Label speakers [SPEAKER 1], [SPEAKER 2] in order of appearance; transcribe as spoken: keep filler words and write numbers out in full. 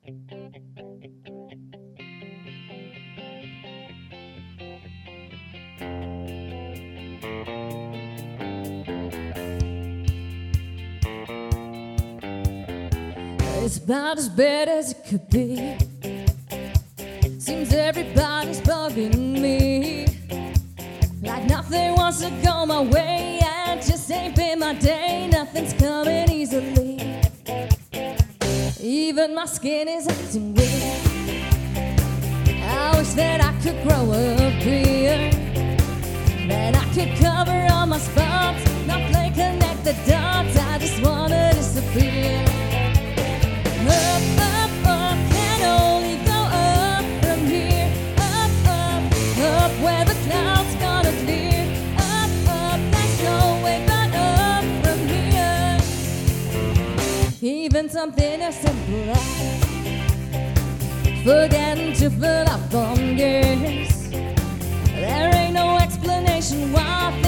[SPEAKER 1] It's about as bad as it could be. Seems everybody's bugging me, like nothing wants to go my way. I just ain't been my day. Nothing's coming easily. Even my skin is acting weird. I wish that I could grow a beard, that I could cover all my spots, not play connect the dots. I just wanna disappear. Up, up, up, can only go up from here. Up, up, up, where the clouds gonna clear. Up, up, there's no way but up from here. Even something as simple as forgetting to fill up on gas. There ain't no explanation why